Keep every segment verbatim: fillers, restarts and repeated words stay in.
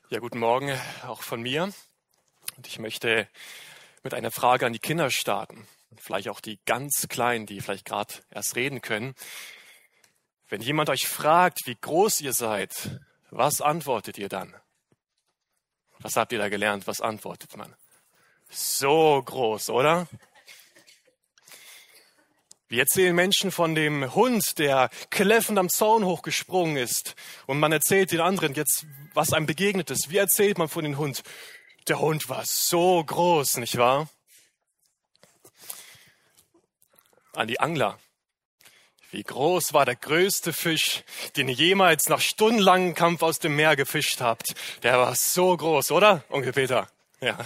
Ja, guten Morgen auch von mir. Und ich möchte mit einer Frage an die Kinder starten. Vielleicht auch die ganz Kleinen, die vielleicht gerade erst reden können. Wenn jemand euch fragt, wie groß ihr seid, was antwortet ihr dann? Was habt ihr da gelernt? Was antwortet man? So groß, oder? Wir erzählen Menschen von dem Hund, der kläffend am Zaun hochgesprungen ist. Und man erzählt den anderen jetzt, was einem begegnet ist. Wie erzählt man von dem Hund? Der Hund war so groß, nicht wahr? An die Angler. Wie groß war der größte Fisch, den ihr jemals nach stundenlangem Kampf aus dem Meer gefischt habt? Der war so groß, oder, Onkel Peter? Ja.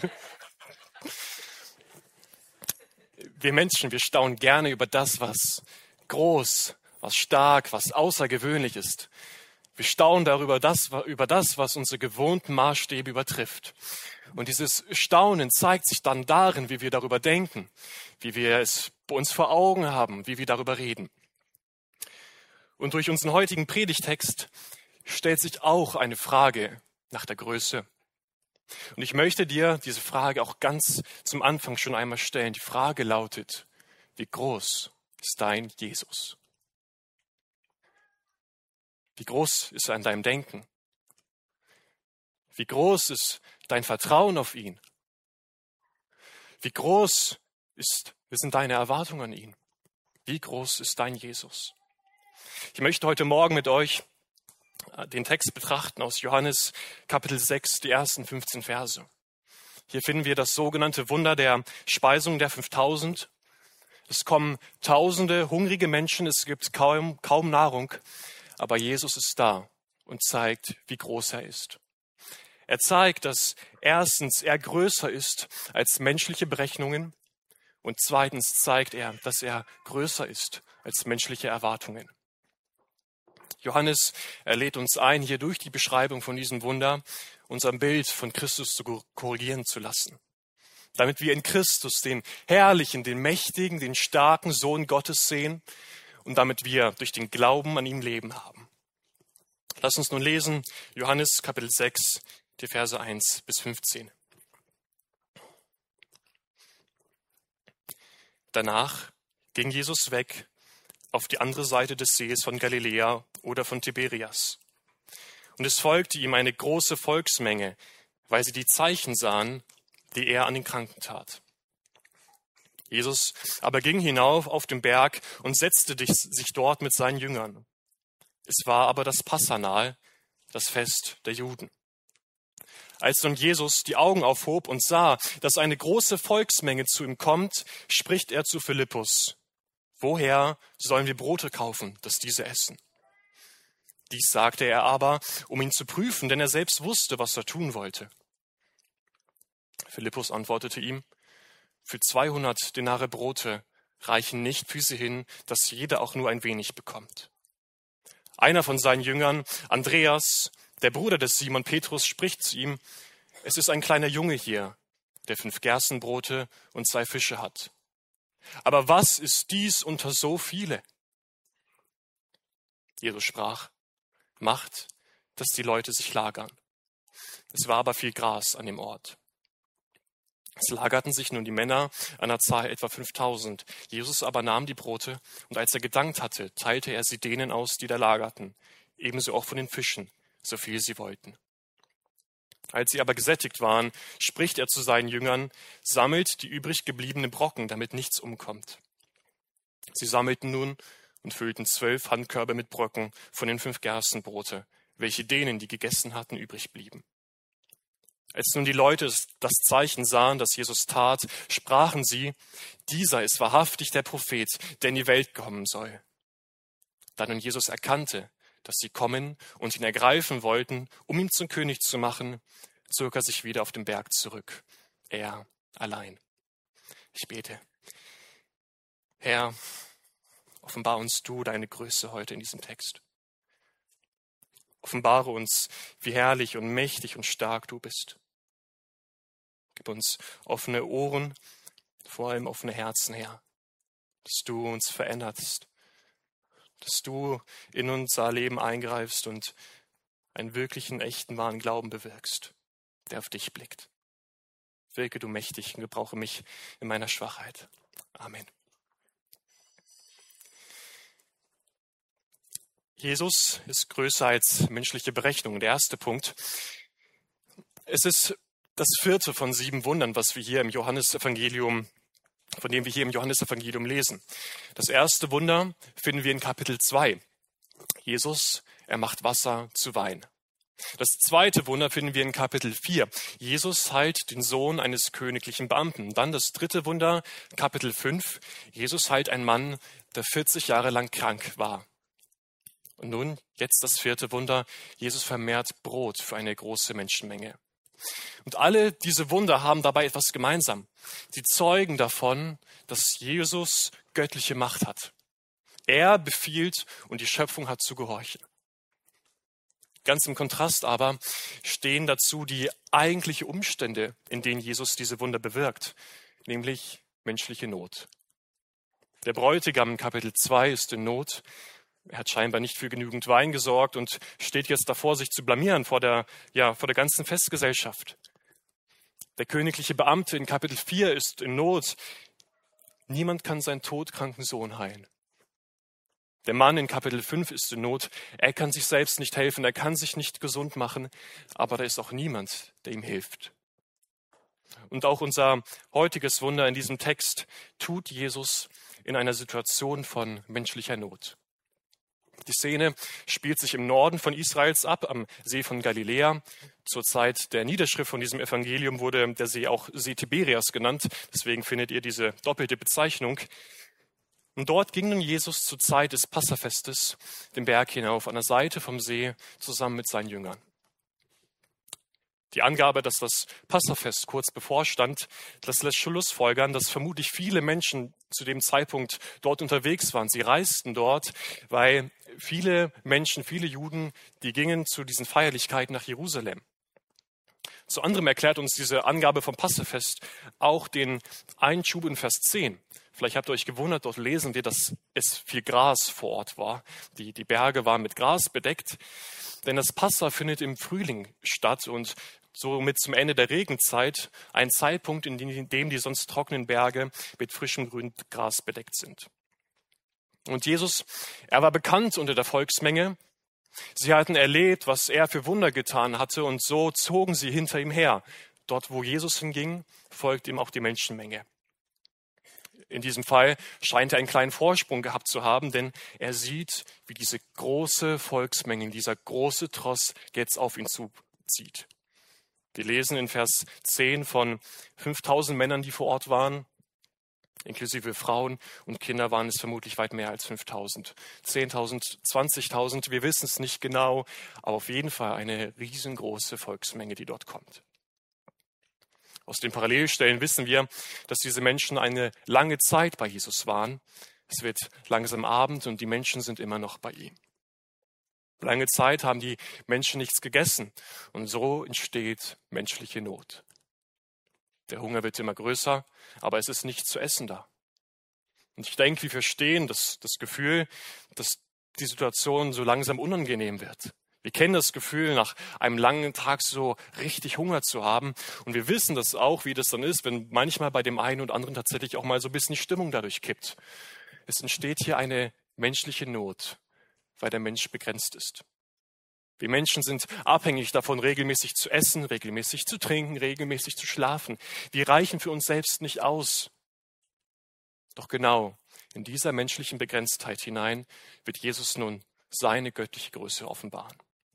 Wir Menschen, wir staunen gerne über das, was groß, was stark, was außergewöhnlich ist. Wir staunen darüber, das, über das, was unsere gewohnten Maßstäbe übertrifft. Und dieses Staunen zeigt sich dann darin, wie wir darüber denken, wie wir es bei uns vor Augen haben, wie wir darüber reden. Und durch unseren heutigen Predigtext stellt sich auch eine Frage nach der Größe. Und ich möchte dir diese Frage auch ganz zum Anfang schon einmal stellen. Die Frage lautet, wie groß ist dein Jesus? Wie groß ist er in deinem Denken? Wie groß ist dein Vertrauen auf ihn? Wie groß ist, sind deine Erwartungen an ihn? Wie groß ist dein Jesus? Ich möchte heute Morgen mit euch den Text betrachten aus Johannes Kapitel sechs, die ersten fünfzehn Verse. Hier finden wir das sogenannte Wunder der Speisung der fünftausend. Es kommen tausende hungrige Menschen, es gibt kaum, kaum Nahrung, aber Jesus ist da und zeigt, wie groß er ist. Er zeigt, dass erstens er größer ist als menschliche Berechnungen und zweitens zeigt er, dass er größer ist als menschliche Erwartungen. Johannes er lädt uns ein, hier durch die Beschreibung von diesem Wunder unser Bild von Christus zu korrigieren zu lassen. Damit wir in Christus den herrlichen, den mächtigen, den starken Sohn Gottes sehen und damit wir durch den Glauben an ihn Leben haben. Lass uns nun lesen, Johannes Kapitel sechs, die Verse eins bis fünfzehn. Danach ging Jesus weg auf die andere Seite des Sees von Galiläa oder von Tiberias. Und es folgte ihm eine große Volksmenge, weil sie die Zeichen sahen, die er an den Kranken tat. Jesus aber ging hinauf auf den Berg und setzte sich dort mit seinen Jüngern. Es war aber das Passa nahe, das Fest der Juden. Als nun Jesus die Augen aufhob und sah, dass eine große Volksmenge zu ihm kommt, spricht er zu Philippus: Woher sollen wir Brote kaufen, dass diese essen? Dies sagte er aber, um ihn zu prüfen, denn er selbst wusste, was er tun wollte. Philippus antwortete ihm: Für zweihundert Denare Brote reichen nicht für sie hin, dass jeder auch nur ein wenig bekommt. Einer von seinen Jüngern, Andreas, der Bruder des Simon Petrus, spricht zu ihm: Es ist ein kleiner Junge hier, der fünf Gerstenbrote und zwei Fische hat. Aber was ist dies unter so viele? Jesus sprach: Macht, dass die Leute sich lagern. Es war aber viel Gras an dem Ort. Es lagerten sich nun die Männer an der Zahl etwa fünftausend. Jesus aber nahm die Brote, und als er gedankt hatte, teilte er sie denen aus, die da lagerten, ebenso auch von den Fischen, so viel sie wollten. Als sie aber gesättigt waren, spricht er zu seinen Jüngern: Sammelt die übrig gebliebenen Brocken, damit nichts umkommt. Sie sammelten nun und füllten zwölf Handkörbe mit Brocken von den fünf Gerstenbrote, welche denen, die gegessen hatten, übrig blieben. Als nun die Leute das Zeichen sahen, das Jesus tat, sprachen sie: Dieser ist wahrhaftig der Prophet, der in die Welt kommen soll. Da nun Jesus erkannte, dass sie kommen und ihn ergreifen wollten, um ihn zum König zu machen, zog er sich wieder auf den Berg zurück, er allein. Ich bete. Herr, offenbar uns du deine Größe heute in diesem Text. Offenbare uns, wie herrlich und mächtig und stark du bist. Gib uns offene Ohren, vor allem offene Herzen, Herr, dass du uns veränderst, dass du in unser Leben eingreifst und einen wirklichen, echten, wahren Glauben bewirkst, der auf dich blickt. Wirke du mächtig und gebrauche mich in meiner Schwachheit. Amen. Jesus ist größer als menschliche Berechnung. Der erste Punkt. Es ist das vierte von sieben Wundern, was wir hier im Johannesevangelium, von dem wir hier im Johannesevangelium lesen. Das erste Wunder finden wir in Kapitel zwei. Jesus, er macht Wasser zu Wein. Das zweite Wunder finden wir in Kapitel vier. Jesus heilt den Sohn eines königlichen Beamten. Dann das dritte Wunder, Kapitel fünf. Jesus heilt einen Mann, der vierzig Jahre lang krank war. Und nun, jetzt das vierte Wunder. Jesus vermehrt Brot für eine große Menschenmenge. Und alle diese Wunder haben dabei etwas gemeinsam. Sie zeugen davon, dass Jesus göttliche Macht hat. Er befiehlt und die Schöpfung hat zu gehorchen. Ganz im Kontrast aber stehen dazu die eigentlichen Umstände, in denen Jesus diese Wunder bewirkt, nämlich menschliche Not. Der Bräutigam in Kapitel zwei ist in Not. Er hat scheinbar nicht für genügend Wein gesorgt und steht jetzt davor, sich zu blamieren vor der, ja, vor der ganzen Festgesellschaft. Der königliche Beamte in Kapitel vier ist in Not. Niemand kann seinen todkranken Sohn heilen. Der Mann in Kapitel fünf ist in Not. Er kann sich selbst nicht helfen, er kann sich nicht gesund machen, aber da ist auch niemand, der ihm hilft. Und auch unser heutiges Wunder in diesem Text tut Jesus in einer Situation von menschlicher Not. Die Szene spielt sich im Norden von Israels ab, am See von Galiläa. Zur Zeit der Niederschrift von diesem Evangelium wurde der See auch See Tiberias genannt. Deswegen findet ihr diese doppelte Bezeichnung. Und dort ging nun Jesus zur Zeit des Passafestes den Berg hinauf, an der Seite vom See, zusammen mit seinen Jüngern. Die Angabe, dass das Passafest kurz bevorstand, das lässt schlussfolgern, dass vermutlich viele Menschen zu dem Zeitpunkt dort unterwegs waren. Sie reisten dort, weil viele Menschen, viele Juden, die gingen zu diesen Feierlichkeiten nach Jerusalem. Zu anderem erklärt uns diese Angabe vom Passafest auch den Einschub in Vers zehn. Vielleicht habt ihr euch gewundert, dort lesen wir, dass es viel Gras vor Ort war. Die, die Berge waren mit Gras bedeckt. Denn das Passa findet im Frühling statt und somit zum Ende der Regenzeit, ein Zeitpunkt, in dem die sonst trockenen Berge mit frischem grünen Gras bedeckt sind. Und Jesus, er war bekannt unter der Volksmenge. Sie hatten erlebt, was er für Wunder getan hatte, und so zogen sie hinter ihm her. Dort, wo Jesus hinging, folgt ihm auch die Menschenmenge. In diesem Fall scheint er einen kleinen Vorsprung gehabt zu haben, denn er sieht, wie diese große Volksmenge, dieser große Tross jetzt auf ihn zuzieht. Wir lesen in Vers zehn von fünftausend Männern, die vor Ort waren. Inklusive Frauen und Kinder waren es vermutlich weit mehr als fünftausend. zehntausend, zwanzigtausend, wir wissen es nicht genau, aber auf jeden Fall eine riesengroße Volksmenge, die dort kommt. Aus den Parallelstellen wissen wir, dass diese Menschen eine lange Zeit bei Jesus waren. Es wird langsam Abend und die Menschen sind immer noch bei ihm. Lange Zeit haben die Menschen nichts gegessen und so entsteht menschliche Not. Der Hunger wird immer größer, aber es ist nichts zu essen da. Und ich denke, wir verstehen das, das Gefühl, dass die Situation so langsam unangenehm wird. Wir kennen das Gefühl, nach einem langen Tag so richtig Hunger zu haben. Und wir wissen das auch, wie das dann ist, wenn manchmal bei dem einen und anderen tatsächlich auch mal so ein bisschen die Stimmung dadurch kippt. Es entsteht hier eine menschliche Not, weil der Mensch begrenzt ist. Wir Menschen sind abhängig davon, regelmäßig zu essen, regelmäßig zu trinken, regelmäßig zu schlafen. Wir reichen für uns selbst nicht aus. Doch genau in dieser menschlichen Begrenztheit hinein wird Jesus nun seine göttliche Größe offenbaren.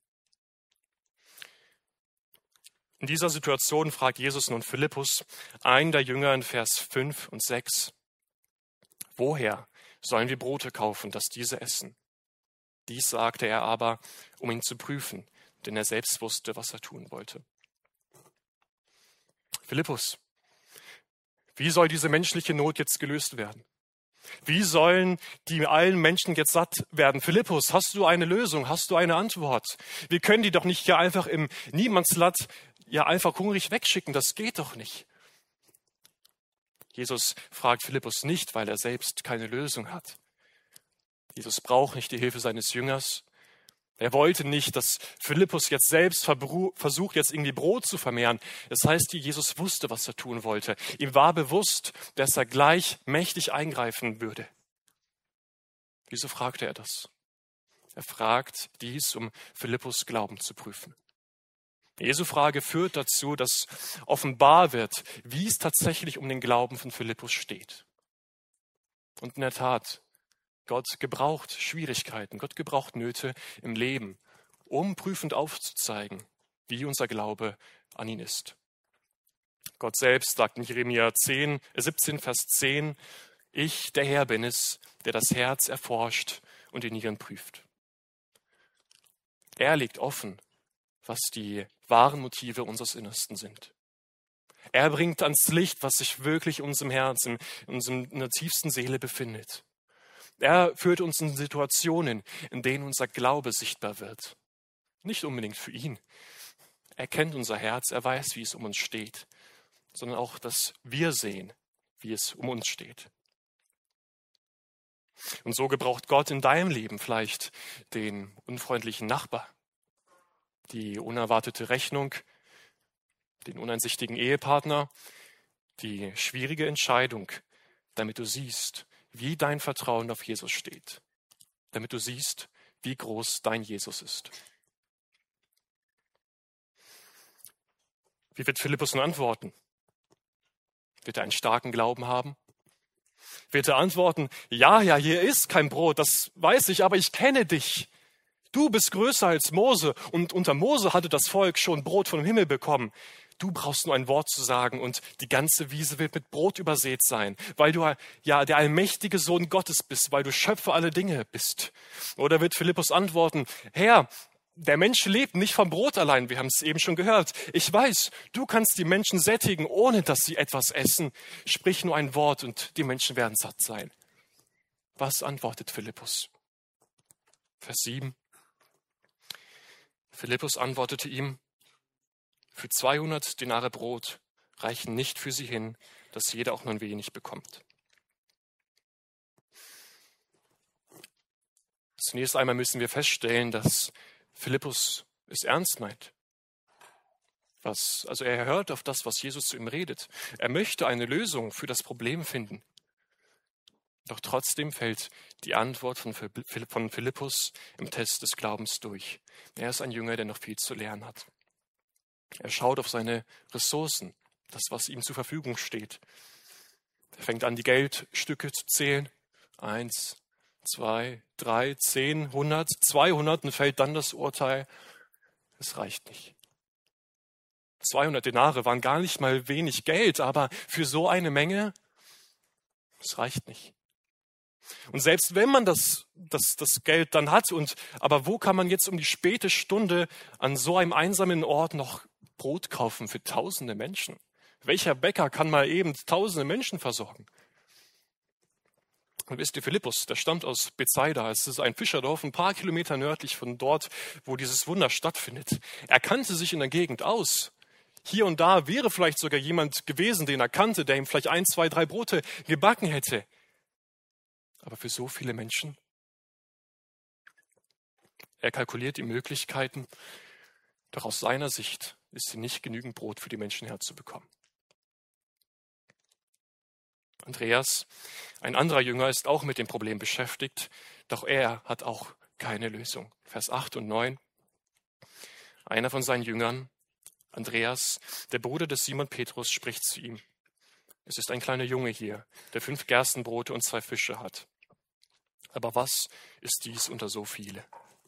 In dieser Situation fragt Jesus nun Philippus, einen der Jünger, in Vers fünf und sechs, woher sollen wir Brote kaufen, dass diese essen? Dies sagte er aber, um ihn zu prüfen, denn er selbst wusste, was er tun wollte. Philippus, wie soll diese menschliche Not jetzt gelöst werden? Wie sollen die allen Menschen jetzt satt werden? Philippus, hast du eine Lösung? Hast du eine Antwort? Wir können die doch nicht hier einfach im Niemandsland ja einfach hungrig wegschicken. Das geht doch nicht. Jesus fragt Philippus nicht, weil er selbst keine Lösung hat. Jesus braucht nicht die Hilfe seines Jüngers. Er wollte nicht, dass Philippus jetzt selbst versucht, jetzt irgendwie Brot zu vermehren. Das heißt, Jesus wusste, was er tun wollte. Ihm war bewusst, dass er gleich mächtig eingreifen würde. Wieso fragte er das? Er fragt dies, um Philippus' Glauben zu prüfen. Jesu Frage führt dazu, dass offenbar wird, wie es tatsächlich um den Glauben von Philippus steht. Und in der Tat, Gott gebraucht Schwierigkeiten, Gott gebraucht Nöte im Leben, um prüfend aufzuzeigen, wie unser Glaube an ihn ist. Gott selbst sagt in Jeremia zehn, siebzehn, Vers zehn, ich, der Herr, bin es, der das Herz erforscht und die Nieren prüft. Er legt offen, was die wahren Motive unseres Innersten sind. Er bringt ans Licht, was sich wirklich in unserem Herzen, in, unserem, in der tiefsten Seele befindet. Er führt uns in Situationen, in denen unser Glaube sichtbar wird. Nicht unbedingt für ihn. Er kennt unser Herz, er weiß, wie es um uns steht, sondern auch, dass wir sehen, wie es um uns steht. Und so gebraucht Gott in deinem Leben vielleicht den unfreundlichen Nachbar, die unerwartete Rechnung, den uneinsichtigen Ehepartner, die schwierige Entscheidung, damit du siehst, wie dein Vertrauen auf Jesus steht, damit du siehst, wie groß dein Jesus ist. Wie wird Philippus nun antworten? Wird er einen starken Glauben haben? Wird er antworten, ja, ja, hier ist kein Brot, das weiß ich, aber ich kenne dich. Du bist größer als Mose und unter Mose hatte das Volk schon Brot vom Himmel bekommen. Du brauchst nur ein Wort zu sagen und die ganze Wiese wird mit Brot übersät sein, weil du ja der allmächtige Sohn Gottes bist, weil du Schöpfer aller Dinge bist. Oder wird Philippus antworten, Herr, der Mensch lebt nicht vom Brot allein, wir haben es eben schon gehört. Ich weiß, du kannst die Menschen sättigen, ohne dass sie etwas essen. Sprich nur ein Wort und die Menschen werden satt sein. Was antwortet Philippus? Vers sieben. Philippus antwortete ihm, für zweihundert Denare Brot reichen nicht für sie hin, dass jeder auch nur ein wenig bekommt. Zunächst einmal müssen wir feststellen, dass Philippus es ernst meint. Was, also er hört auf das, was Jesus zu ihm redet. Er möchte eine Lösung für das Problem finden. Doch trotzdem fällt die Antwort von Philippus im Test des Glaubens durch. Er ist ein Jünger, der noch viel zu lernen hat. Er schaut auf seine Ressourcen, das, was ihm zur Verfügung steht. Er fängt an, die Geldstücke zu zählen. Eins, zwei, drei, zehn, hundert, zweihundert und fällt dann das Urteil, es reicht nicht. zweihundert Denare waren gar nicht mal wenig Geld, aber für so eine Menge, es reicht nicht. Und selbst wenn man das, das, das Geld dann hat, und aber wo kann man jetzt um die späte Stunde an so einem einsamen Ort noch Brot kaufen für tausende Menschen? Welcher Bäcker kann mal eben tausende Menschen versorgen? Und wisst ihr, Philippus, der stammt aus Bethsaida. Es ist ein Fischerdorf, ein paar Kilometer nördlich von dort, wo dieses Wunder stattfindet. Er kannte sich in der Gegend aus. Hier und da wäre vielleicht sogar jemand gewesen, den er kannte, der ihm vielleicht ein, zwei, drei Brote gebacken hätte. Aber für so viele Menschen? Er kalkuliert die Möglichkeiten, doch aus seiner Sicht ist hier nicht genügend Brot für die Menschen herzubekommen. Andreas, ein anderer Jünger, ist auch mit dem Problem beschäftigt, doch er hat auch keine Lösung. Vers acht und neun. Einer von seinen Jüngern, Andreas, der Bruder des Simon Petrus, spricht zu ihm. Es ist ein kleiner Junge hier, der fünf Gerstenbrote und zwei Fische hat. Aber was ist dies unter so viele?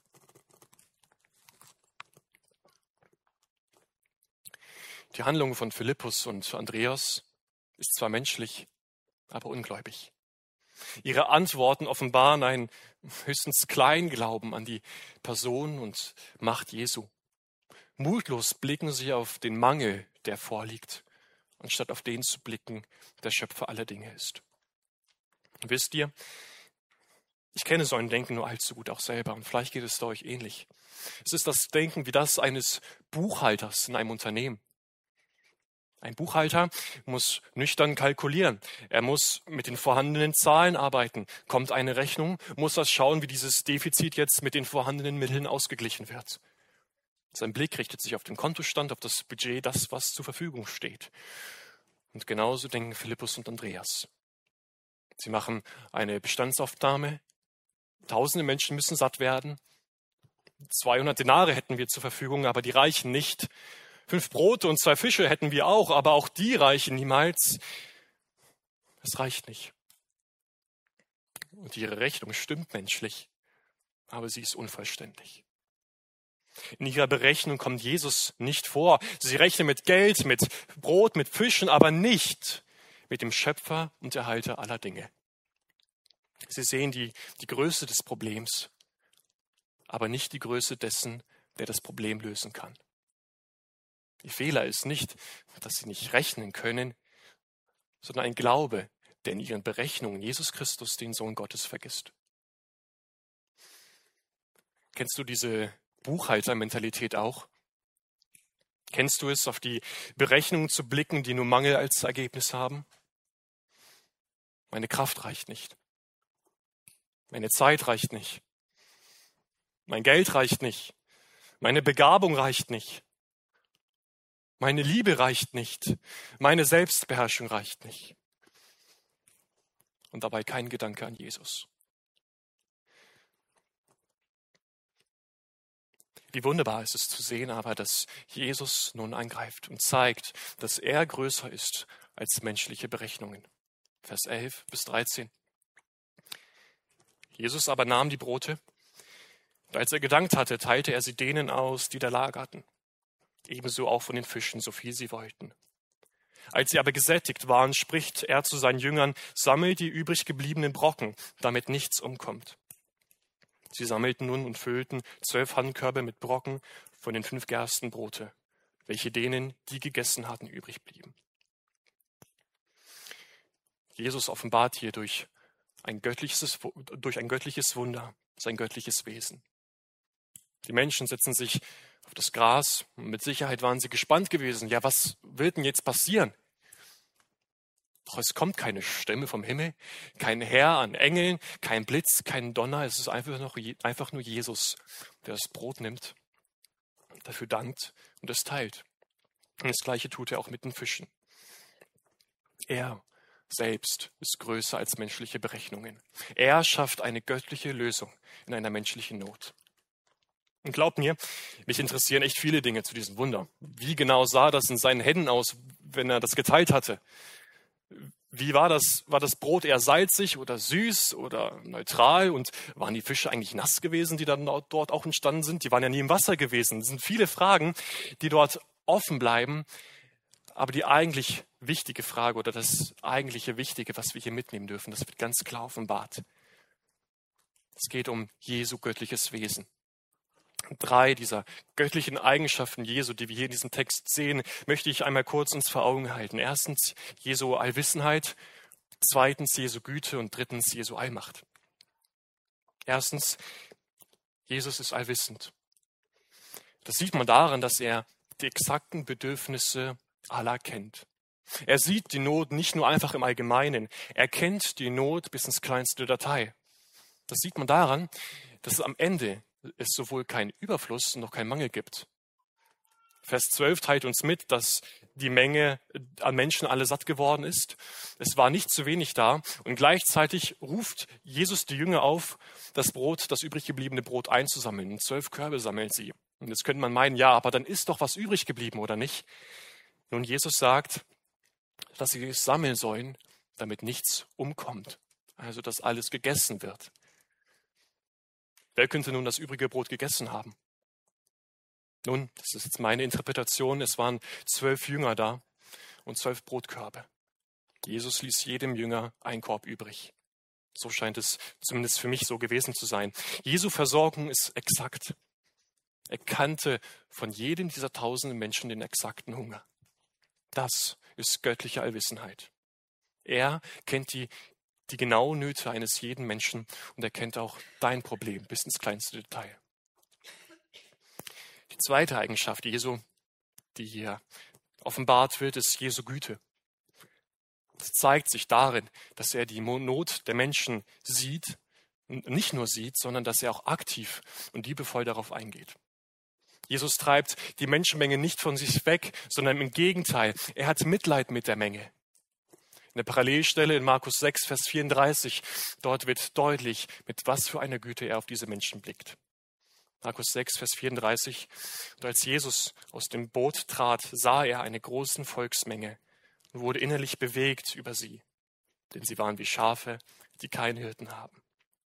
Die Handlung von Philippus und Andreas ist zwar menschlich, aber ungläubig. Ihre Antworten offenbaren einen höchstens kleinen Glauben an die Person und Macht Jesu. Mutlos blicken sie auf den Mangel, der vorliegt, anstatt auf den zu blicken, der Schöpfer aller Dinge ist. Und wisst ihr, ich kenne so ein Denken nur allzu gut auch selber und vielleicht geht es euch ähnlich. Es ist das Denken wie das eines Buchhalters in einem Unternehmen. Ein Buchhalter muss nüchtern kalkulieren. Er muss mit den vorhandenen Zahlen arbeiten. Kommt eine Rechnung, muss er schauen, wie dieses Defizit jetzt mit den vorhandenen Mitteln ausgeglichen wird. Sein Blick richtet sich auf den Kontostand, auf das Budget, das, was zur Verfügung steht. Und genauso denken Philippus und Andreas. Sie machen eine Bestandsaufnahme. Tausende Menschen müssen satt werden. zweihundert Denare hätten wir zur Verfügung, aber die reichen nicht. Fünf Brote und zwei Fische hätten wir auch, aber auch die reichen niemals. Es reicht nicht. Und ihre Rechnung stimmt menschlich, aber sie ist unvollständig. In ihrer Berechnung kommt Jesus nicht vor. Sie rechnen mit Geld, mit Brot, mit Fischen, aber nicht mit dem Schöpfer und Erhalter aller Dinge. Sie sehen die, die Größe des Problems, aber nicht die Größe dessen, der das Problem lösen kann. Ihr Fehler ist nicht, dass sie nicht rechnen können, sondern ein Glaube, der in ihren Berechnungen Jesus Christus, den Sohn Gottes, vergisst. Kennst du diese Buchhaltermentalität auch? Kennst du es, auf die Berechnungen zu blicken, die nur Mangel als Ergebnis haben? Meine Kraft reicht nicht. Meine Zeit reicht nicht. Mein Geld reicht nicht. Meine Begabung reicht nicht. Meine Liebe reicht nicht. Meine Selbstbeherrschung reicht nicht. Und dabei kein Gedanke an Jesus. Wie wunderbar ist es zu sehen, aber dass Jesus nun eingreift und zeigt, dass er größer ist als menschliche Berechnungen. Vers elf bis dreizehn. Jesus aber nahm die Brote, und als er gedankt hatte, teilte er sie denen aus, die da lagerten. Ebenso auch von den Fischen, so viel sie wollten. Als sie aber gesättigt waren, spricht er zu seinen Jüngern, sammelt die übrig gebliebenen Brocken, damit nichts umkommt. Sie sammelten nun und füllten zwölf Handkörbe mit Brocken von den fünf Gerstenbrote, welche denen, die gegessen hatten, übrig blieben. Jesus offenbart hier durch ein göttliches, durch ein göttliches Wunder sein göttliches Wesen. Die Menschen setzen sich auf das Gras. Mit Sicherheit waren sie gespannt gewesen. Ja, was wird denn jetzt passieren? Doch es kommt keine Stimme vom Himmel, kein Heer an Engeln, kein Blitz, kein Donner. Es ist einfach, noch, einfach nur Jesus, der das Brot nimmt, dafür dankt und es teilt. Und das Gleiche tut er auch mit den Fischen. Er selbst ist größer als menschliche Berechnungen. Er schafft eine göttliche Lösung in einer menschlichen Not. Und glaubt mir, mich interessieren echt viele Dinge zu diesem Wunder. Wie genau sah das in seinen Händen aus, wenn er das geteilt hatte? Wie war das? War das Brot eher salzig oder süß oder neutral? Und waren die Fische eigentlich nass gewesen, die dann dort auch entstanden sind? Die waren ja nie im Wasser gewesen. Es sind viele Fragen, die dort offen bleiben. Aber die eigentlich wichtige Frage oder das eigentliche Wichtige, was wir hier mitnehmen dürfen, das wird ganz klar offenbart. Es geht um Jesu göttliches Wesen. Drei dieser göttlichen Eigenschaften Jesu, die wir hier in diesem Text sehen, möchte ich einmal kurz uns vor Augen halten. Erstens Jesu Allwissenheit, zweitens Jesu Güte und drittens Jesu Allmacht. Erstens, Jesus ist allwissend. Das sieht man daran, dass er die exakten Bedürfnisse aller kennt. Er sieht die Not nicht nur einfach im Allgemeinen, er kennt die Not bis ins kleinste Detail. Das sieht man daran, dass es am Ende es sowohl keinen Überfluss noch keinen Mangel gibt. Vers zwölf teilt uns mit, dass die Menge an Menschen alle satt geworden ist. Es war nicht zu wenig da und gleichzeitig ruft Jesus die Jünger auf, das Brot, das übrig gebliebene Brot einzusammeln. Und zwölf Körbe sammeln sie. Und jetzt könnte man meinen, ja, aber dann ist doch was übrig geblieben, oder nicht? Nun, Jesus sagt, dass sie es sammeln sollen, damit nichts umkommt. Also, dass alles gegessen wird. Wer könnte nun das übrige Brot gegessen haben? Nun, das ist jetzt meine Interpretation. Es waren zwölf Jünger da und zwölf Brotkörbe. Jesus ließ jedem Jünger einen Korb übrig. So scheint es zumindest für mich so gewesen zu sein. Jesu Versorgung ist exakt. Er kannte von jedem dieser tausenden Menschen den exakten Hunger. Das ist göttliche Allwissenheit. Er kennt die die genauen Nöte eines jeden Menschen und er kennt auch dein Problem bis ins kleinste Detail. Die zweite Eigenschaft Jesu, die hier offenbart wird, ist Jesu Güte. Es zeigt sich darin, dass er die Not der Menschen sieht, und nicht nur sieht, sondern dass er auch aktiv und liebevoll darauf eingeht. Jesus treibt die Menschenmenge nicht von sich weg, sondern im Gegenteil, er hat Mitleid mit der Menge. In der Parallelstelle in Markus sechs, Vers vierunddreißig, dort wird deutlich, mit was für einer Güte er auf diese Menschen blickt. Markus sechs, Vers vierunddreißig, und als Jesus aus dem Boot trat, sah er eine große Volksmenge und wurde innerlich bewegt über sie, denn sie waren wie Schafe, die keinen Hirten haben.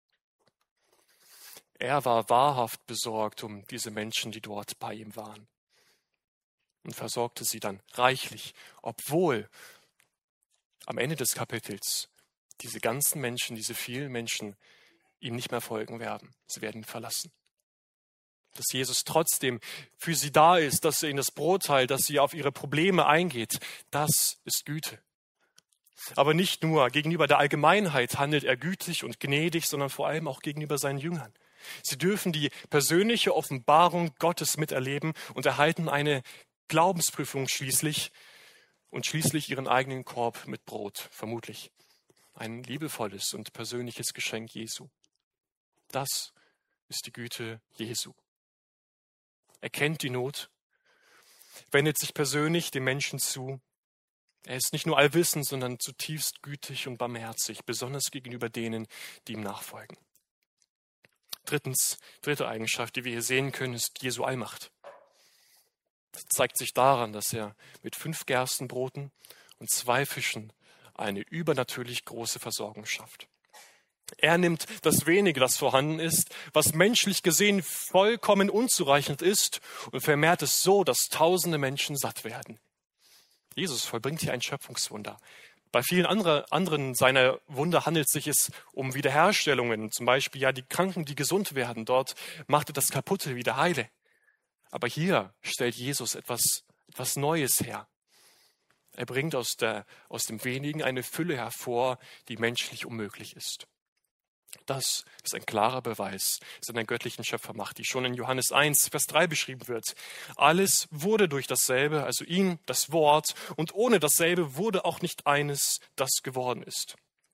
Er war wahrhaft besorgt um diese Menschen, die dort bei ihm waren, und versorgte sie dann reichlich, obwohl am Ende des Kapitels diese ganzen Menschen, diese vielen Menschen ihm nicht mehr folgen werden. Sie werden ihn verlassen. Dass Jesus trotzdem für sie da ist, dass er ihnen das Brot teilt, dass sie auf ihre Probleme eingeht, das ist Güte. Aber nicht nur gegenüber der Allgemeinheit handelt er gütlich und gnädig, sondern vor allem auch gegenüber seinen Jüngern. Sie dürfen die persönliche Offenbarung Gottes miterleben und erhalten eine Glaubensprüfung schließlich und schließlich ihren eigenen Korb mit Brot, vermutlich. Ein liebevolles und persönliches Geschenk Jesu. Das ist die Güte Jesu. Er kennt die Not, wendet sich persönlich dem Menschen zu. Er ist nicht nur allwissend, sondern zutiefst gütig und barmherzig, besonders gegenüber denen, die ihm nachfolgen. Drittens, dritte Eigenschaft, die wir hier sehen können, ist Jesu Allmacht. Das zeigt sich daran, dass er mit fünf Gerstenbroten und zwei Fischen eine übernatürlich große Versorgung schafft. Er nimmt das Wenige, das vorhanden ist, was menschlich gesehen vollkommen unzureichend ist, und vermehrt es so, dass tausende Menschen satt werden. Jesus vollbringt hier ein Schöpfungswunder. Bei vielen anderen seiner Wunder handelt es sich um Wiederherstellungen, zum Beispiel ja die Kranken, die gesund werden. Dort macht er das Kaputte wieder heile. Aber hier stellt Jesus etwas, etwas Neues her. Er bringt aus, der, aus dem Wenigen eine Fülle hervor, die menschlich unmöglich ist. Das ist ein klarer Beweis seiner göttlichen Schöpfermacht, die schon in Johannes eins, Vers drei beschrieben wird. Alles wurde durch dasselbe, also ihn, das Wort, und ohne dasselbe wurde auch nicht eines, das geworden ist.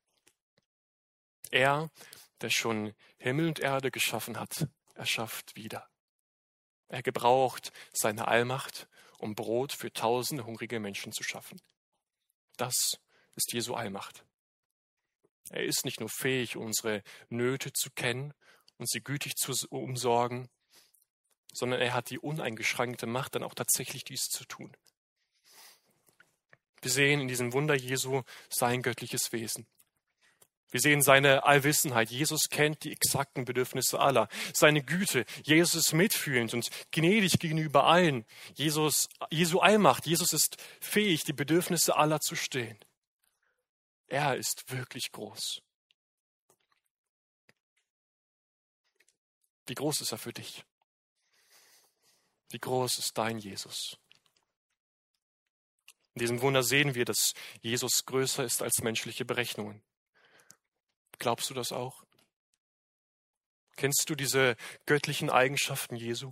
Er, der schon Himmel und Erde geschaffen hat, erschafft wieder. Er gebraucht seine Allmacht, um Brot für tausende hungrige Menschen zu schaffen. Das ist Jesu Allmacht. Er ist nicht nur fähig, unsere Nöte zu kennen und sie gütig zu umsorgen, sondern er hat die uneingeschränkte Macht, dann auch tatsächlich dies zu tun. Wir sehen in diesem Wunder Jesu sein göttliches Wesen. Wir sehen seine Allwissenheit. Jesus kennt die exakten Bedürfnisse aller. Seine Güte. Jesus ist mitfühlend und gnädig gegenüber allen. Jesus, Jesu Allmacht. Jesus ist fähig, die Bedürfnisse aller zu stillen. Er ist wirklich groß. Wie groß ist er für dich? Wie groß ist dein Jesus? In diesem Wunder sehen wir, dass Jesus größer ist als menschliche Berechnungen. Glaubst du das auch? Kennst du diese göttlichen Eigenschaften Jesu?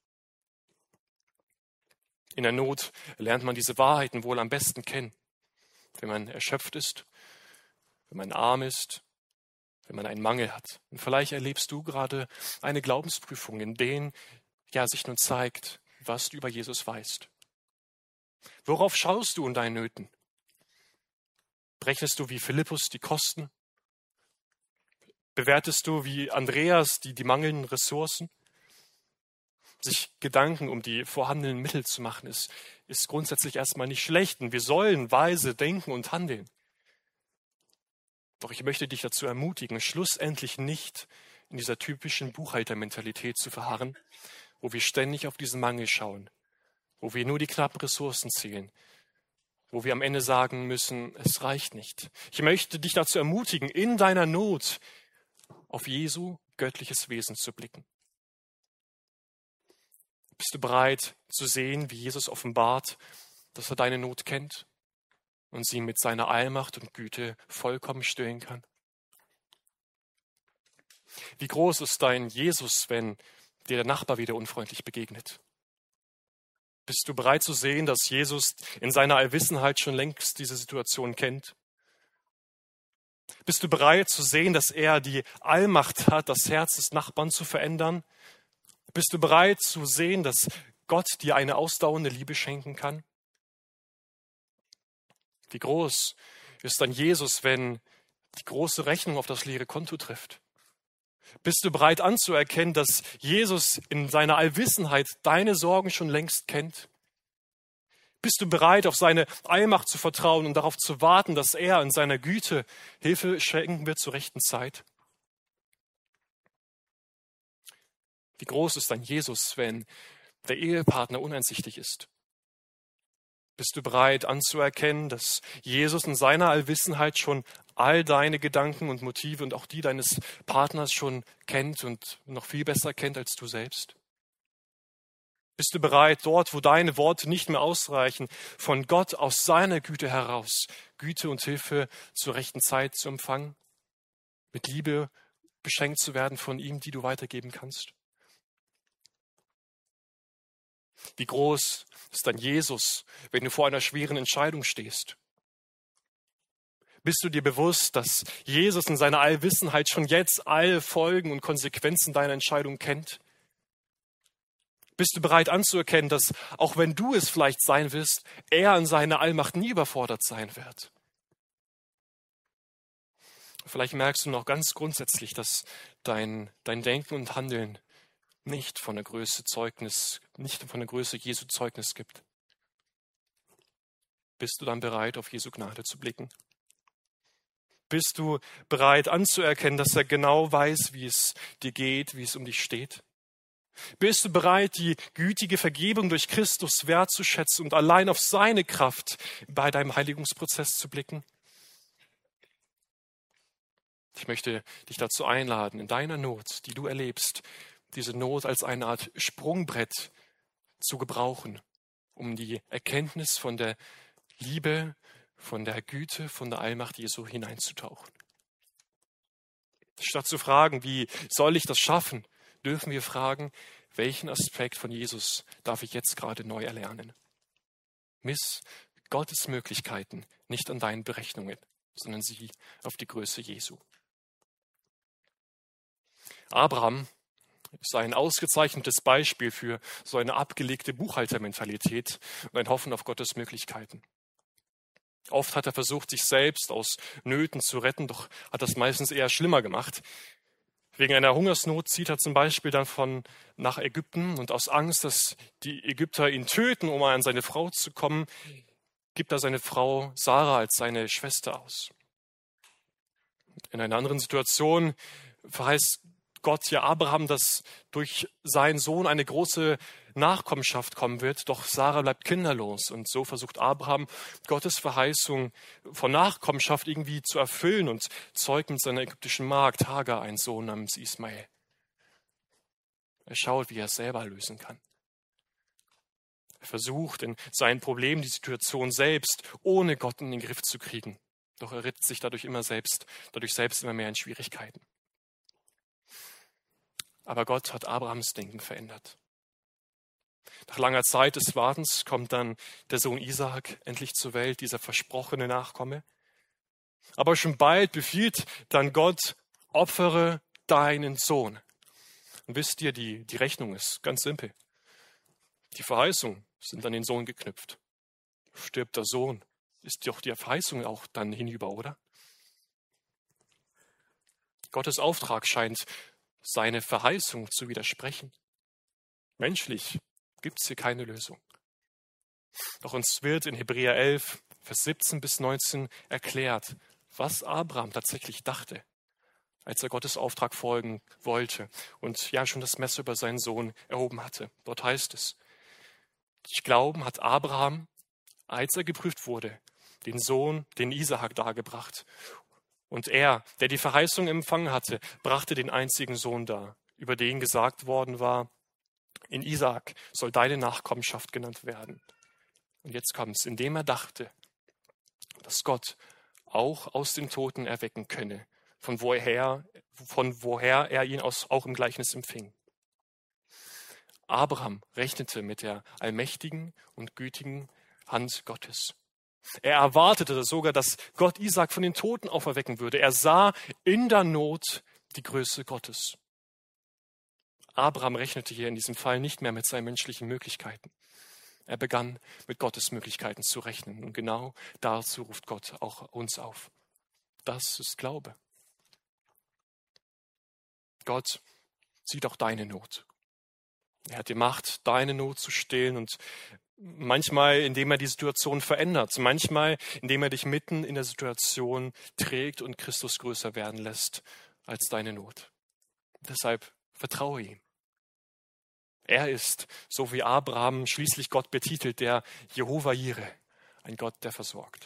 In der Not lernt man diese Wahrheiten wohl am besten kennen. Wenn man erschöpft ist, wenn man arm ist, wenn man einen Mangel hat. Und vielleicht erlebst du gerade eine Glaubensprüfung, in denen ja sich nun zeigt, was du über Jesus weißt. Worauf schaust du in deinen Nöten? Berechnest du wie Philippus die Kosten? Bewertest du wie Andreas die, die mangelnden Ressourcen? Sich Gedanken um die vorhandenen Mittel zu machen, ist, ist grundsätzlich erstmal nicht schlecht. Und wir sollen weise denken und handeln. Doch ich möchte dich dazu ermutigen, schlussendlich nicht in dieser typischen Buchhaltermentalität zu verharren, wo wir ständig auf diesen Mangel schauen, wo wir nur die knappen Ressourcen zählen, wo wir am Ende sagen müssen, es reicht nicht. Ich möchte dich dazu ermutigen, in deiner Not auf Jesu göttliches Wesen zu blicken. Bist du bereit zu sehen, wie Jesus offenbart, dass er deine Not kennt und sie mit seiner Allmacht und Güte vollkommen stillen kann? Wie groß ist dein Jesus, wenn dir der Nachbar wieder unfreundlich begegnet? Bist du bereit zu sehen, dass Jesus in seiner Allwissenheit schon längst diese Situation kennt? Bist du bereit zu sehen, dass er die Allmacht hat, das Herz des Nachbarn zu verändern? Bist du bereit zu sehen, dass Gott dir eine ausdauernde Liebe schenken kann? Wie groß ist dann Jesus, wenn die große Rechnung auf das leere Konto trifft? Bist du bereit anzuerkennen, dass Jesus in seiner Allwissenheit deine Sorgen schon längst kennt? Bist du bereit, auf seine Allmacht zu vertrauen und darauf zu warten, dass er in seiner Güte Hilfe schenken wird zur rechten Zeit? Wie groß ist dann Jesus, wenn der Ehepartner uneinsichtig ist? Bist du bereit anzuerkennen, dass Jesus in seiner Allwissenheit schon all deine Gedanken und Motive und auch die deines Partners schon kennt und noch viel besser kennt als du selbst? Bist du bereit, dort, wo deine Worte nicht mehr ausreichen, von Gott aus seiner Güte heraus Güte und Hilfe zur rechten Zeit zu empfangen? Mit Liebe beschenkt zu werden von ihm, die du weitergeben kannst? Wie groß ist dann Jesus, wenn du vor einer schweren Entscheidung stehst? Bist du dir bewusst, dass Jesus in seiner Allwissenheit schon jetzt alle Folgen und Konsequenzen deiner Entscheidung kennt? Bist du bereit anzuerkennen, dass auch wenn du es vielleicht sein wirst, er in seiner Allmacht nie überfordert sein wird? Vielleicht merkst du noch ganz grundsätzlich, dass dein, dein Denken und Handeln nicht von der Größe Zeugnis, nicht von der Größe Jesu Zeugnis gibt. Bist du dann bereit, auf Jesu Gnade zu blicken? Bist du bereit anzuerkennen, dass er genau weiß, wie es dir geht, wie es um dich steht? Bist du bereit, die gütige Vergebung durch Christus wertzuschätzen und allein auf seine Kraft bei deinem Heiligungsprozess zu blicken? Ich möchte dich dazu einladen, in deiner Not, die du erlebst, diese Not als eine Art Sprungbrett zu gebrauchen, um die Erkenntnis von der Liebe, von der Güte, von der Allmacht Jesu hineinzutauchen. Statt zu fragen, wie soll ich das schaffen, dürfen wir fragen, welchen Aspekt von Jesus darf ich jetzt gerade neu erlernen? Miss Gottes Möglichkeiten nicht an deinen Berechnungen, sondern sieh auf die Größe Jesu. Abraham ist ein ausgezeichnetes Beispiel für so eine abgelegte Buchhaltermentalität und ein Hoffen auf Gottes Möglichkeiten. Oft hat er versucht, sich selbst aus Nöten zu retten, doch hat das meistens eher schlimmer gemacht. Wegen einer Hungersnot zieht er zum Beispiel dann von nach Ägypten und aus Angst, dass die Ägypter ihn töten, um an seine Frau zu kommen, gibt er seine Frau Sarah als seine Schwester aus. In einer anderen Situation verheißt Gott ja Abraham, dass durch seinen Sohn eine große Nachkommenschaft kommen wird, doch Sarah bleibt kinderlos. Und so versucht Abraham, Gottes Verheißung von Nachkommenschaft irgendwie zu erfüllen und zeugt mit seiner ägyptischen Magd Hagar einen Sohn namens Ismael. Er schaut, wie er es selber lösen kann. Er versucht, in seinen Problemen die Situation selbst ohne Gott in den Griff zu kriegen. Doch er ritzt sich dadurch immer selbst, dadurch selbst immer mehr in Schwierigkeiten. Aber Gott hat Abrahams Denken verändert. Nach langer Zeit des Wartens kommt dann der Sohn Isaak endlich zur Welt, dieser versprochene Nachkomme. Aber schon bald befiehlt dann Gott, opfere deinen Sohn. Und wisst ihr, die, die Rechnung ist ganz simpel. Die Verheißungen sind an den Sohn geknüpft. Stirbt der Sohn, ist doch die Verheißung auch dann hinüber, oder? Gottes Auftrag scheint seine Verheißung zu widersprechen. Menschlich gibt es hier keine Lösung. Doch uns wird in Hebräer elf, Vers siebzehn bis neunzehn erklärt, was Abraham tatsächlich dachte, als er Gottes Auftrag folgen wollte und ja schon das Messer über seinen Sohn erhoben hatte. Dort heißt es, durch Glauben hat Abraham, als er geprüft wurde, den Sohn, den Isaak, dargebracht. Und er, der die Verheißung empfangen hatte, brachte den einzigen Sohn dar, über den gesagt worden war, in Isaak soll deine Nachkommenschaft genannt werden. Und jetzt kommt's, indem er dachte, dass Gott auch aus den Toten erwecken könne, von woher, von woher er ihn aus, auch im Gleichnis empfing. Abraham rechnete mit der allmächtigen und gütigen Hand Gottes. Er erwartete sogar, dass Gott Isaak von den Toten auferwecken würde. Er sah in der Not die Größe Gottes. Abraham rechnete hier in diesem Fall nicht mehr mit seinen menschlichen Möglichkeiten. Er begann mit Gottes Möglichkeiten zu rechnen. Und genau dazu ruft Gott auch uns auf. Das ist Glaube. Gott sieht auch deine Not. Er hat die Macht, deine Not zu stillen und manchmal, indem er die Situation verändert, manchmal, indem er dich mitten in der Situation trägt und Christus größer werden lässt als deine Not. Deshalb vertraue ihm. Er ist, so wie Abraham schließlich Gott betitelt, der Jehova Jireh, ein Gott, der versorgt.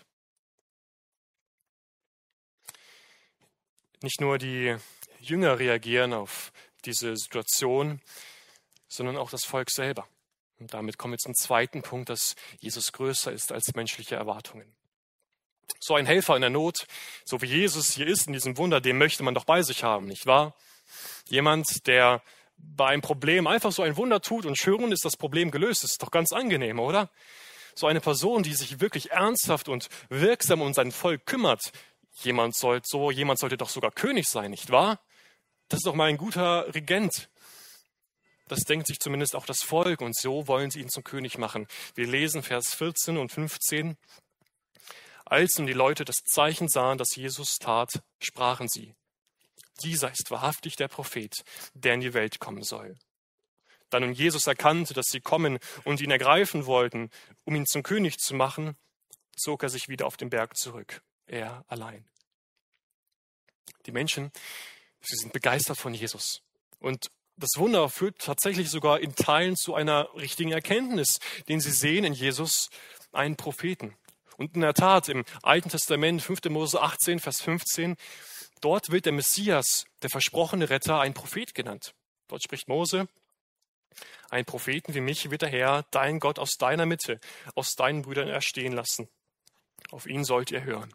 Nicht nur die Jünger reagieren auf diese Situation, sondern auch das Volk selber. Und damit kommen wir zum zweiten Punkt, dass Jesus größer ist als menschliche Erwartungen. So ein Helfer in der Not, so wie Jesus hier ist in diesem Wunder, den möchte man doch bei sich haben, nicht wahr? Jemand, der bei einem Problem einfach so ein Wunder tut und schon ist das Problem gelöst, ist doch ganz angenehm, oder? So eine Person, die sich wirklich ernsthaft und wirksam um sein Volk kümmert, jemand sollte, so jemand sollte doch sogar König sein, nicht wahr? Das ist doch mal ein guter Regent. Das denkt sich zumindest auch das Volk und so wollen sie ihn zum König machen. Wir lesen Vers vierzehn und fünfzehn. Als nun die Leute das Zeichen sahen, das Jesus tat, sprachen sie: Dieser ist wahrhaftig der Prophet, der in die Welt kommen soll. Da nun Jesus erkannte, dass sie kommen und ihn ergreifen wollten, um ihn zum König zu machen, zog er sich wieder auf den Berg zurück, er allein. Die Menschen, sie sind begeistert von Jesus. Und das Wunder führt tatsächlich sogar in Teilen zu einer richtigen Erkenntnis, denn sie sehen in Jesus einen Propheten. Und in der Tat, im Alten Testament, fünfter Mose achtzehn, Vers fünfzehn, dort wird der Messias, der versprochene Retter, ein Prophet genannt. Dort spricht Mose: Ein Propheten wie mich wird der Herr, dein Gott, aus deiner Mitte, aus deinen Brüdern erstehen lassen. Auf ihn sollt ihr hören.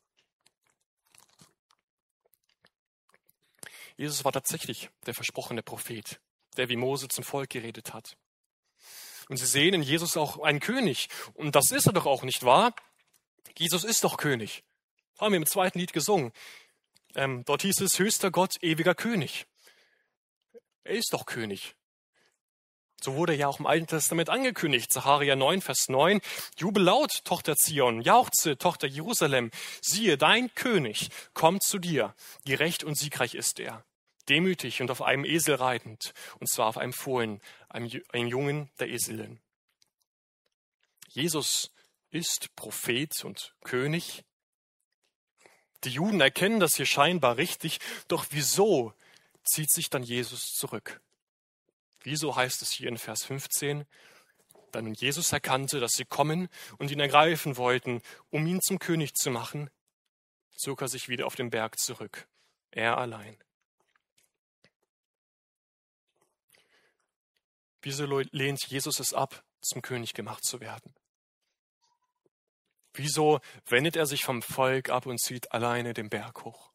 Jesus war tatsächlich der versprochene Prophet, der wie Mose zum Volk geredet hat. Und sie sehen in Jesus auch einen König. Und das ist er doch auch, nicht wahr? Jesus ist doch König. Haben wir im zweiten Lied gesungen. Ähm, dort hieß es: Höchster Gott, ewiger König. Er ist doch König. So wurde er ja auch im Alten Testament angekündigt. Sacharja neun, Vers neun. Jubel laut, Tochter Zion, jauchze, Tochter Jerusalem. Siehe, dein König kommt zu dir. Gerecht und siegreich ist er. Demütig und auf einem Esel reitend. Und zwar auf einem Fohlen, einem, einem Jungen der Eselin. Jesus ist Prophet und König. Die Juden erkennen das hier scheinbar richtig. Doch wieso zieht sich dann Jesus zurück? Wieso heißt es hier in Vers fünfzehn, da nun Jesus erkannte, dass sie kommen und ihn ergreifen wollten, um ihn zum König zu machen, zog er sich wieder auf den Berg zurück, er allein. Wieso lehnt Jesus es ab, zum König gemacht zu werden? Wieso wendet er sich vom Volk ab und zieht alleine den Berg hoch?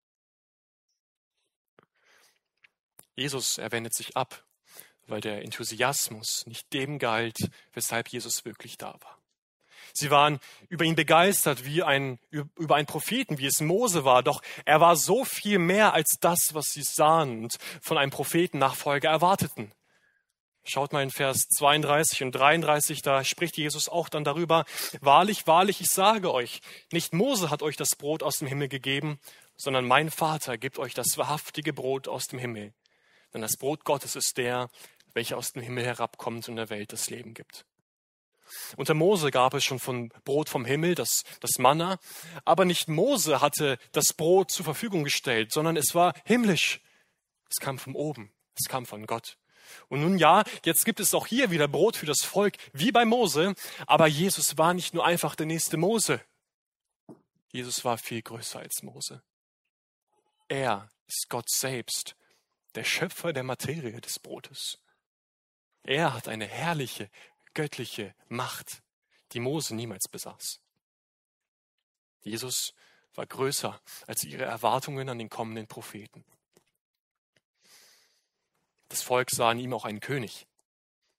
Jesus, er wendet sich ab, weil der Enthusiasmus nicht dem galt, weshalb Jesus wirklich da war. Sie waren über ihn begeistert wie ein, über einen Propheten, wie es Mose war, doch er war so viel mehr als das, was sie sahen und von einem Prophetennachfolger erwarteten. Schaut mal in Vers zweiunddreißig und dreiunddreißig, da spricht Jesus auch dann darüber: Wahrlich, wahrlich, ich sage euch, nicht Mose hat euch das Brot aus dem Himmel gegeben, sondern mein Vater gibt euch das wahrhaftige Brot aus dem Himmel. Denn das Brot Gottes ist der, welcher aus dem Himmel herabkommt und der Welt das Leben gibt. Unter Mose gab es schon von Brot vom Himmel, das, das Manna, aber nicht Mose hatte das Brot zur Verfügung gestellt, sondern es war himmlisch. Es kam von oben, es kam von Gott. Und nun ja, jetzt gibt es auch hier wieder Brot für das Volk, wie bei Mose, aber Jesus war nicht nur einfach der nächste Mose. Jesus war viel größer als Mose. Er ist Gott selbst, der Schöpfer der Materie des Brotes. Er hat eine herrliche, göttliche Macht, die Mose niemals besaß. Jesus war größer als ihre Erwartungen an den kommenden Propheten. Das Volk sah in ihm auch einen König.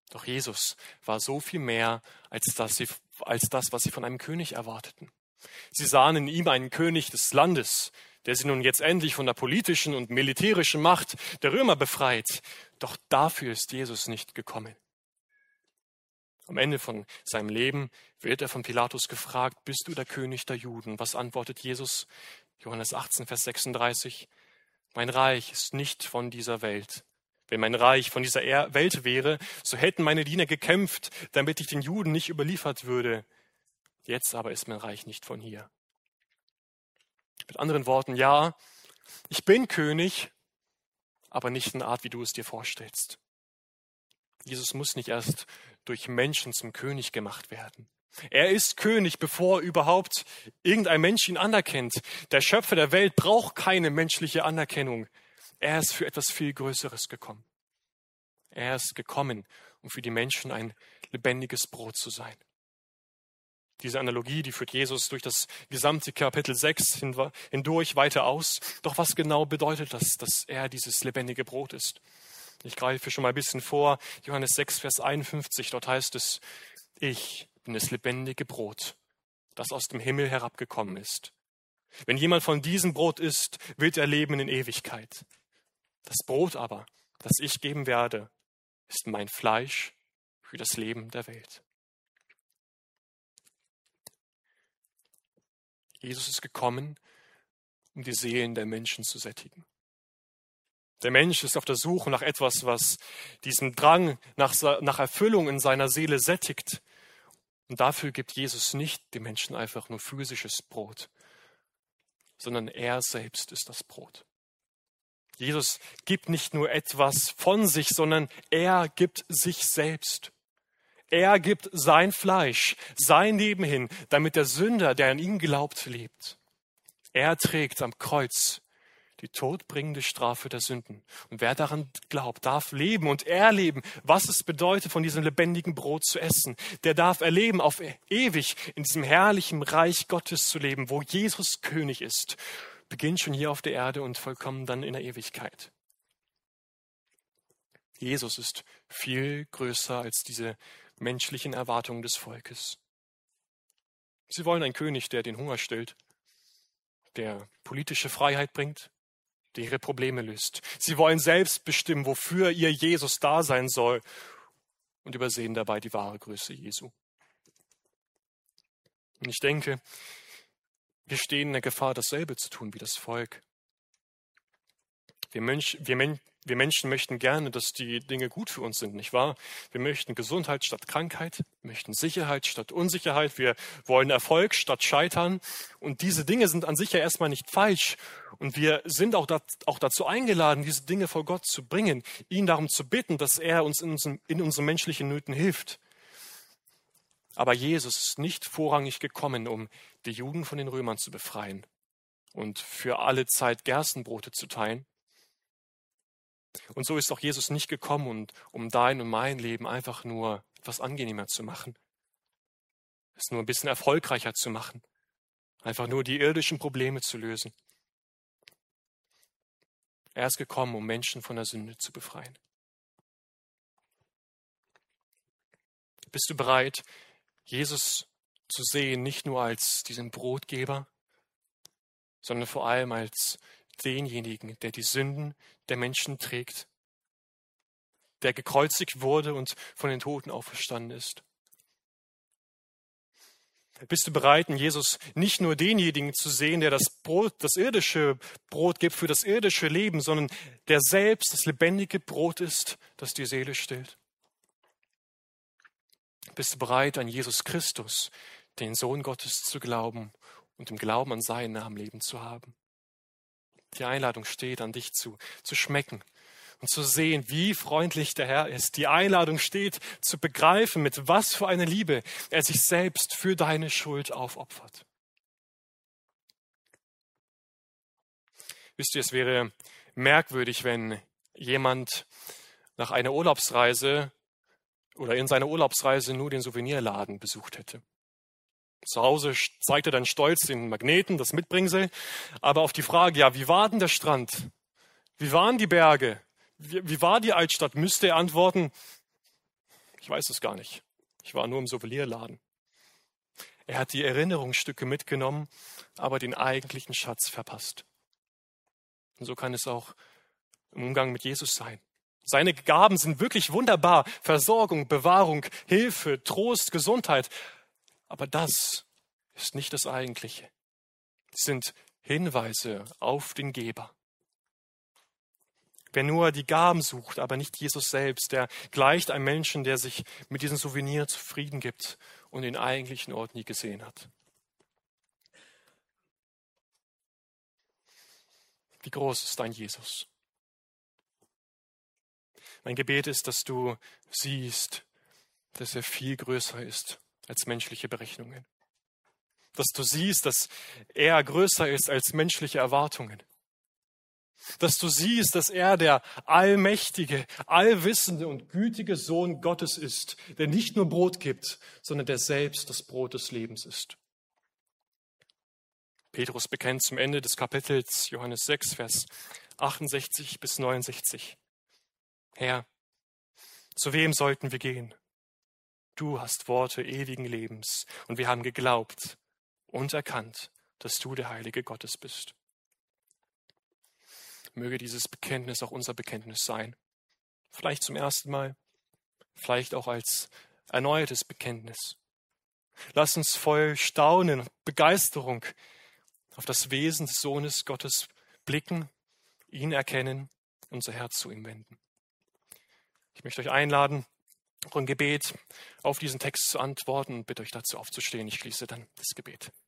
Doch Jesus war so viel mehr als das, als das, was sie von einem König erwarteten. Sie sahen in ihm einen König des Landes, der sie nun jetzt endlich von der politischen und militärischen Macht der Römer befreit. Doch dafür ist Jesus nicht gekommen. Am Ende von seinem Leben wird er von Pilatus gefragt, bist du der König der Juden? Was antwortet Jesus? Johannes achtzehn, Vers sechsunddreißig. Mein Reich ist nicht von dieser Welt. Wenn mein Reich von dieser Welt wäre, so hätten meine Diener gekämpft, damit ich den Juden nicht überliefert würde. Jetzt aber ist mein Reich nicht von hier. Mit anderen Worten, ja, ich bin König, aber nicht in der Art, wie du es dir vorstellst. Jesus muss nicht erst durch Menschen zum König gemacht werden. Er ist König, bevor überhaupt irgendein Mensch ihn anerkennt. Der Schöpfer der Welt braucht keine menschliche Anerkennung. Er ist für etwas viel Größeres gekommen. Er ist gekommen, um für die Menschen ein lebendiges Brot zu sein. Diese Analogie, die führt Jesus durch das gesamte Kapitel sechs hindurch weiter aus. Doch was genau bedeutet das, dass er dieses lebendige Brot ist? Ich greife schon mal ein bisschen vor. Johannes sechs, Vers einundfünfzig, dort heißt es, ich bin das lebendige Brot, das aus dem Himmel herabgekommen ist. Wenn jemand von diesem Brot isst, wird er leben in Ewigkeit. Das Brot aber, das ich geben werde, ist mein Fleisch für das Leben der Welt. Jesus ist gekommen, um die Seelen der Menschen zu sättigen. Der Mensch ist auf der Suche nach etwas, was diesen Drang nach, nach Erfüllung in seiner Seele sättigt. Und dafür gibt Jesus nicht den Menschen einfach nur physisches Brot, sondern er selbst ist das Brot. Jesus gibt nicht nur etwas von sich, sondern er gibt sich selbst. Er gibt sein Fleisch, sein Leben hin, damit der Sünder, der an ihn glaubt, lebt. Er trägt am Kreuz die todbringende Strafe der Sünden. Und wer daran glaubt, darf leben und erleben, was es bedeutet, von diesem lebendigen Brot zu essen. Der darf erleben, auf ewig in diesem herrlichen Reich Gottes zu leben, wo Jesus König ist. Beginnt schon hier auf der Erde und vollkommen dann in der Ewigkeit. Jesus ist viel größer als diese menschlichen Erwartungen des Volkes. Sie wollen einen König, der den Hunger stillt, der politische Freiheit bringt, der ihre Probleme löst. Sie wollen selbst bestimmen, wofür ihr Jesus da sein soll und übersehen dabei die wahre Größe Jesu. Und ich denke, wir stehen in der Gefahr, dasselbe zu tun wie das Volk. Wir, Mensch, wir, Men, wir Menschen möchten gerne, dass die Dinge gut für uns sind, nicht wahr? Wir möchten Gesundheit statt Krankheit, wir möchten Sicherheit statt Unsicherheit, wir wollen Erfolg statt Scheitern. Und diese Dinge sind an sich ja erstmal nicht falsch. Und wir sind auch, dat, auch dazu eingeladen, diese Dinge vor Gott zu bringen, ihn darum zu bitten, dass er uns in, unseren, in unseren menschlichen Nöten hilft. Aber Jesus ist nicht vorrangig gekommen, um die Juden von den Römern zu befreien und für alle Zeit Gerstenbrote zu teilen. Und so ist auch Jesus nicht gekommen, und, um dein und mein Leben einfach nur etwas angenehmer zu machen, es nur ein bisschen erfolgreicher zu machen, einfach nur die irdischen Probleme zu lösen. Er ist gekommen, um Menschen von der Sünde zu befreien. Bist du bereit, Jesus zu sehen, nicht nur als diesen Brotgeber, sondern vor allem als denjenigen, der die Sünden der Menschen trägt, der gekreuzigt wurde und von den Toten auferstanden ist? Bist du bereit, in Jesus nicht nur denjenigen zu sehen, der das Brot, das irdische Brot gibt für das irdische Leben, sondern der selbst das lebendige Brot ist, das die Seele stillt? Bist du bereit, an Jesus Christus, den Sohn Gottes, zu glauben und im Glauben an seinen Namen Leben zu haben? Die Einladung steht, an dich zu, zu schmecken und zu sehen, wie freundlich der Herr ist. Die Einladung steht, zu begreifen, mit was für einer Liebe er sich selbst für deine Schuld aufopfert. Wisst ihr, es wäre merkwürdig, wenn jemand nach einer Urlaubsreise oder in seiner Urlaubsreise nur den Souvenirladen besucht hätte. Zu Hause zeigt er dann stolz den Magneten, das Mitbringsel, aber auf die Frage, ja, wie war denn der Strand? Wie waren die Berge? Wie, wie war die Altstadt? Müsste er antworten, Ich weiß es gar nicht. Ich war nur im Souvenirladen. Er hat die Erinnerungsstücke mitgenommen, aber den eigentlichen Schatz verpasst. Und so kann es auch im Umgang mit Jesus sein. Seine Gaben sind wirklich wunderbar. Versorgung, Bewahrung, Hilfe, Trost, Gesundheit. Aber das ist nicht das Eigentliche. Es sind Hinweise auf den Geber. Wer nur die Gaben sucht, aber nicht Jesus selbst, der gleicht einem Menschen, der sich mit diesem Souvenir zufrieden gibt und den eigentlichen Ort nie gesehen hat. Wie groß ist dein Jesus? Mein Gebet ist, dass du siehst, dass er viel größer ist als menschliche Berechnungen. Dass du siehst, dass er größer ist als menschliche Erwartungen. Dass du siehst, dass er der allmächtige, allwissende und gütige Sohn Gottes ist, der nicht nur Brot gibt, sondern der selbst das Brot des Lebens ist. Petrus bekennt zum Ende des Kapitels Johannes sechs, Vers achtundsechzig bis neunundsechzig. Herr, zu wem sollten wir gehen? Du hast Worte ewigen Lebens und wir haben geglaubt und erkannt, dass du der Heilige Gottes bist. Möge dieses Bekenntnis auch unser Bekenntnis sein. Vielleicht zum ersten Mal, vielleicht auch als erneutes Bekenntnis. Lass uns voll Staunen und Begeisterung auf das Wesen des Sohnes Gottes blicken, ihn erkennen, unser Herz zu ihm wenden. Ich möchte euch einladen, auch im Gebet auf diesen Text zu antworten und bitte euch dazu aufzustehen. Ich schließe dann das Gebet.